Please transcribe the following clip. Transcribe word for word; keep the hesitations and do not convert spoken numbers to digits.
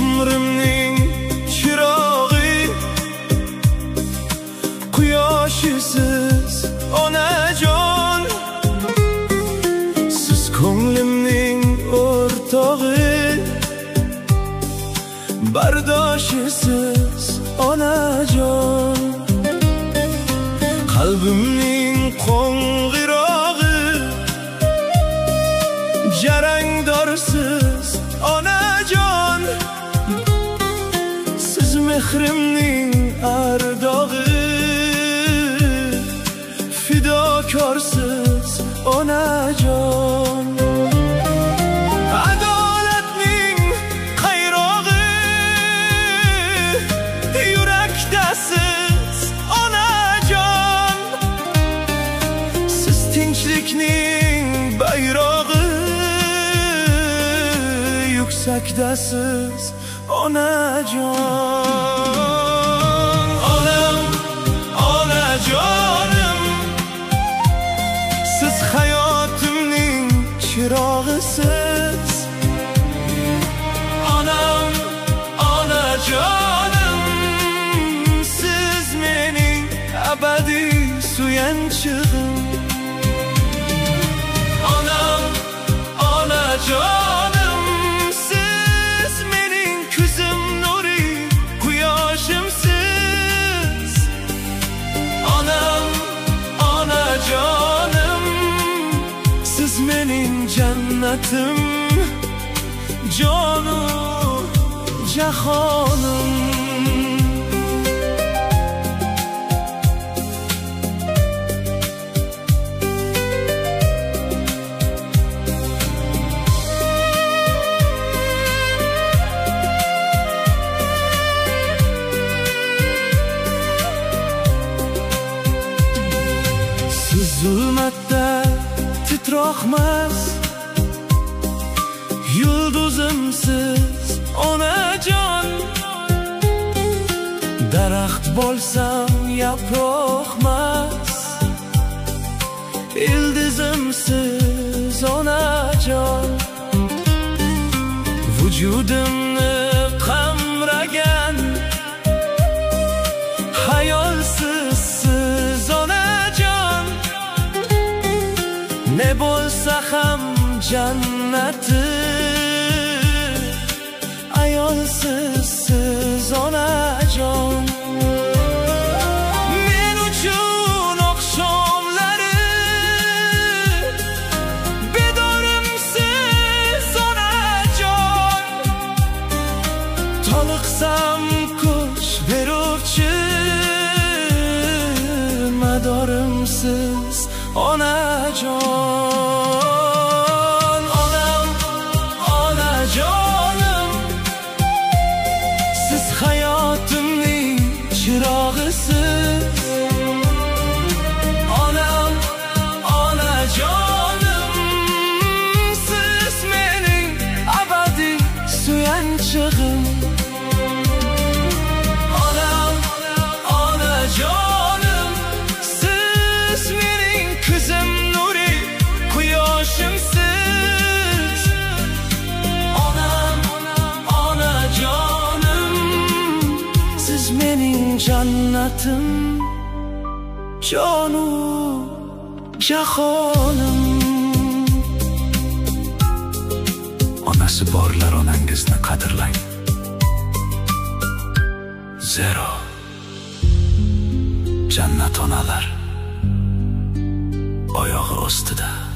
umrimning chirog'i, quyoshisiz onajon, siz ko'nglimning o'rtog'i, bardoshisiz onajon, qalbimning qo'ng'irog'i, jarangdorsiz onajon, siz mehrimning ardog'i, fidokorsiz onajon, adolatning qayrog'i, yurakdasiz onajon, siz tinchlikning bayrog'i, yuksakdasiz onajon. Onam, onajonim, siz hayotimning chirog'isiz. Onam, onajonim, siz mening abadiy suyanchig'im. Onam, onajonim, siz mening ko'zim nuri, quyoshimsiz. Onam, onajonim, siz mening jannatim, jonu jahonim. Siz zulmatda titroqmas yulduzimsiz onajon, daraxt bo'lsam yaproqmas ildizimsiz onajon, vujudimni qamragan hayolsiz siz onajon, ne bo'lsa ham jannati, ayolsiz siz onajon. Men uchun oqshomlari bedorimsiz onajon, toliqsam kuch beruvchi madorimsiz onajon. Onam, onajonim, siz hayotimning chirog'isiz. Onam, onajonim, siz mening abadiy suyanchig'im. Onam, onajonim, siz mening ko'zim nuri, quyoshimsiz. Onam, onajonim, siz mening jannatim, jonu jahonim. Onasi borlar, onangizni qadrlang, zero jannat onalar oyog'i ostida.